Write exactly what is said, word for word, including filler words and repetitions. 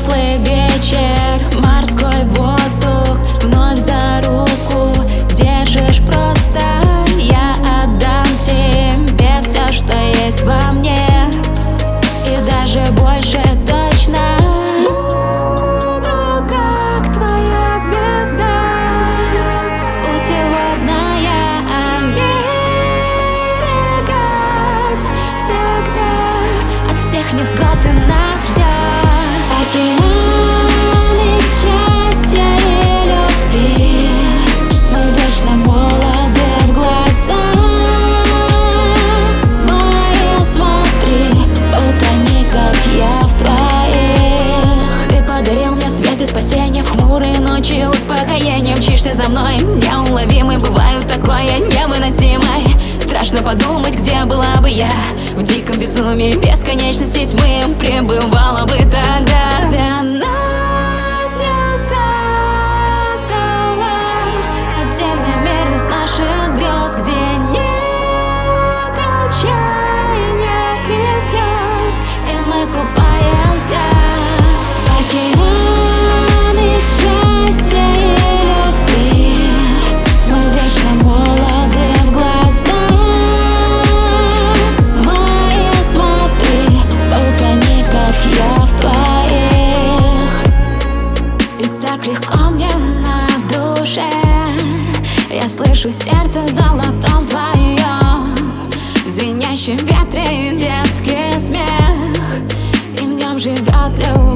теплый вечер, морской воздух, вновь за руку держишь просто. Я отдам тебе все, что есть во мне, и даже больше точно. Буду как твоя звезда, путеводная, оберегать всегда от всех невзгод ты нас ждет. Океаны счастья и любви, мы вечно молоды в глаза мои, смотри, утони, как я в твоих. Ты подарил мне свет и спасение в хмурые ночи, успокоение. Мчишься за мной, неуловимый, бывает такое невыносимое. Страшно подумать, где была бы я в диком безумии бесконечности тьмы. Пребывала бы тогда. Для нас я создала отдельный мир из наших грез, где нет отчаяния и слез, и мы купаемся. Океаны счастья и любви, мы вечно молоды в глаза мои, смотри, утони, как я в твоих. И так легко мне на душе, я слышу сердце в золотом твоем, звенящем ветре и детский смех, и в нем живет любовь.